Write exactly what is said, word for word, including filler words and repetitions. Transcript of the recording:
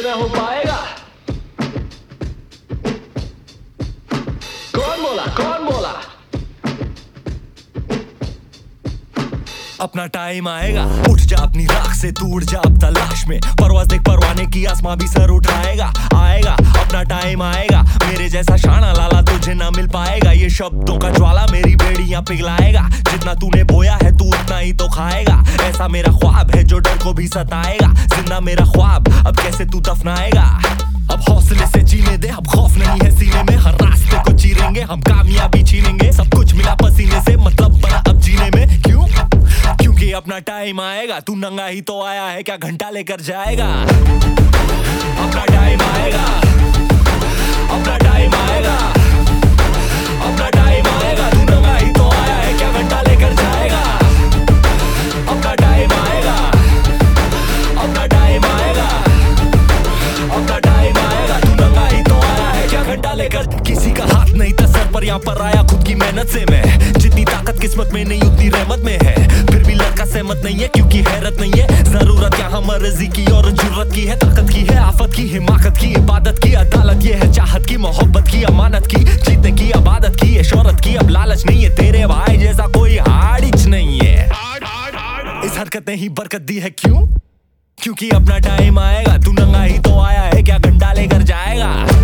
में हो पाएगा? कौन बोला कौन बोला? अपना टाइम आएगा, उठ जा अपनी राख से, तू उड़ जा अब तलाश में। परवाज़ देख परवाने की, आसमां भी सर उठाएगा। आएगा अपना टाइम आएगा, मेरे जैसा शाना लाला तुझे ना मिल पाएगा। ये शब्दों का ज्वाला मेरी बेड़ियां पिघलाएगा। जितना तूने बोया है तू उतना ही तो खाएगा। ऐसा मेरा ख्वाब है जो डर को भी सताएगा। जिंदा मेरा ख्वाब अब कैसे तू दफनाएगा? अब हौसले से जीने दे, अब खौफ नहीं है सीने में। हर रास्ते को चीरेंगे हम, कामयाबी छीनेंगे। सब कुछ मिला पसीने से, मतलब बना अब जीने में। क्यों? क्योंकि अपना टाइम आएगा। तू नंगा ही तो आया है, क्या घंटा लेकर जाएगा? अपना टाइम आएगा, अपना टाइम आएगा, अपना टाइम आएगा। तू नंगा ही तो आया है, क्या घंटा लेकर जाएगा? अपना टाइम आएगा, अपना टाइम आएगा, अपना टाइम आएगा। तू नंगा ही तो आया है, क्या घंटा लेकर? किसी का हाथ नहीं था सर पर, यहाँ पर आया खुद की मेहनत से मैं। जितनी ताकत किस्मत में नहीं उतनी रहमत में है। फिर भी लड़का सहमत नहीं है क्योंकि हैरत नहीं है। जरूरत यहाँ मर्जी की और जरूरत की है। ताकत की है, आफत की, हिमाकत की, इबादत की, अदालत ये है चाहत की, मोहब्बत की, अमानत की, जीतने की, आबादत की, ये शोहरत की। अब लालच नहीं है, तेरे भाई जैसा कोई हाड़िच नहीं है। इस हरकत ने ही बरकत दी है। क्यों? क्योंकि अपना टाइम आएगा। तू नंगा ही तो आया है, क्या घंटा लेकर जाएगा?